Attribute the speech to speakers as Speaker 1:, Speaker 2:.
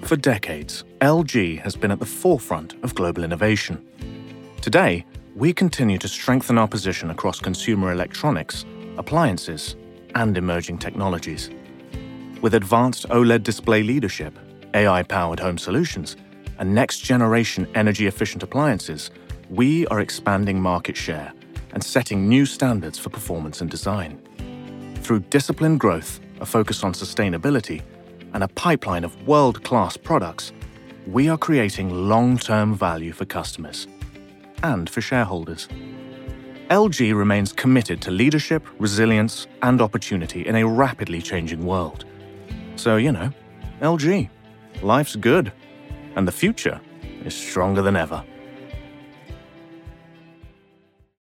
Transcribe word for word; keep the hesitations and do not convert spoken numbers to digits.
Speaker 1: For decades, L G has been at the forefront of global innovation. Today, we continue to strengthen our position across consumer electronics, appliances, and emerging technologies. With advanced OLED display leadership, A I-powered home solutions, and next-generation energy-efficient appliances, we are expanding market share and setting new standards for performance and design. Through disciplined growth, a focus on sustainability, and a pipeline of world-class products, we are creating long-term value for customers and for shareholders. L G remains committed to leadership, resilience, and opportunity in a rapidly changing world. So, you know, L G, life's good, and the future is stronger than ever.